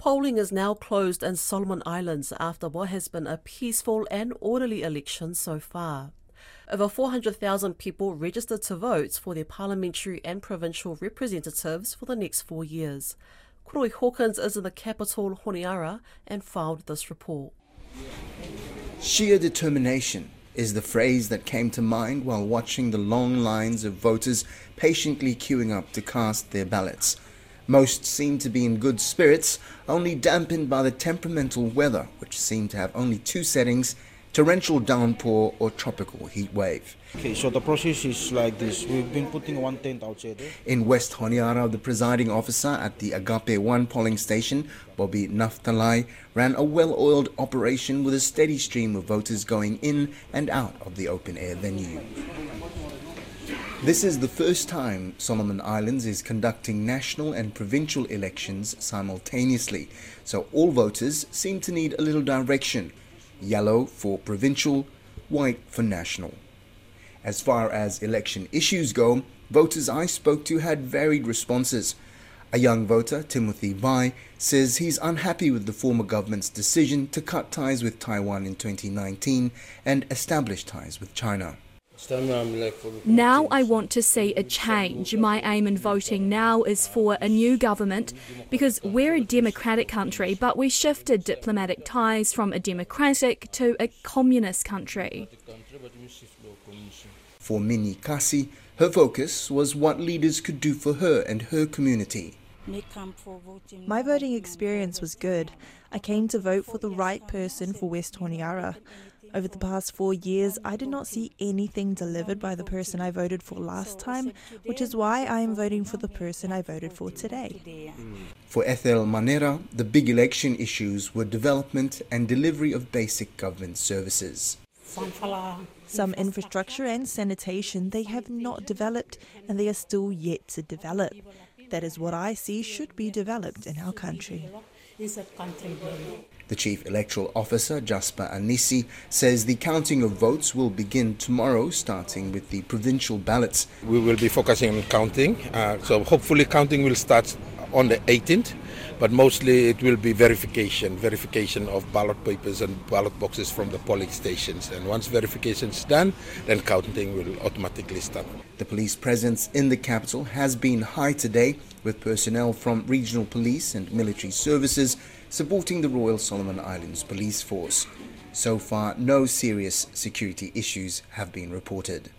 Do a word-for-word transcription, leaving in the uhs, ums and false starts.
Polling is now closed in Solomon Islands after what has been a peaceful and orderly election so far. Over four hundred thousand people registered to vote for their parliamentary and provincial representatives for the next four years. Koroi Hawkins is in the capital, Honiara, and filed this report. Sheer determination is the phrase that came to mind while watching the long lines of voters patiently queuing up to cast their ballots. Most seemed to be in good spirits, only dampened by the temperamental weather, which seemed to have only two settings: torrential downpour or tropical heat wave. Okay, so the process is like this. We've been putting one tent outside there. In West Honiara, the presiding officer at the Agape one polling station, Bobby Naftalai, ran a well-oiled operation with a steady stream of voters going in and out of the open-air venue. This is the first time Solomon Islands is conducting national and provincial elections simultaneously, so all voters seem to need a little direction. Yellow for provincial, white for national. As far as election issues go, voters I spoke to had varied responses. A young voter, Timothy Vai, says he's unhappy with the former government's decision to cut ties with Taiwan in twenty nineteen and establish ties with China. Now I want to see a change. My aim in voting now is for a new government because we're a democratic country, but we shifted diplomatic ties from a democratic to a communist country. For Minnie Kasi, her focus was what leaders could do for her and her community. My voting experience was good. I came to vote for the right person for West Honiara. Over the past four years, I did not see anything delivered by the person I voted for last time, which is why I am voting for the person I voted for today. For Ethel Manera, the big election issues were development and delivery of basic government services. Some infrastructure and sanitation they have not developed, and they are still yet to develop. That is what I see should be developed in our country. The Chief Electoral Officer, Jasper Anisi, says the counting of votes will begin tomorrow, starting with the provincial ballots. We will be focusing on counting, uh, so hopefully counting will start on the eighteenth, but mostly it will be verification, verification of ballot papers and ballot boxes from the polling stations. And once verification is done, then counting will automatically start. The police presence in the capital has been high today, with personnel from regional police and military services supporting the Royal Solomon Islands Police Force. So far, no serious security issues have been reported.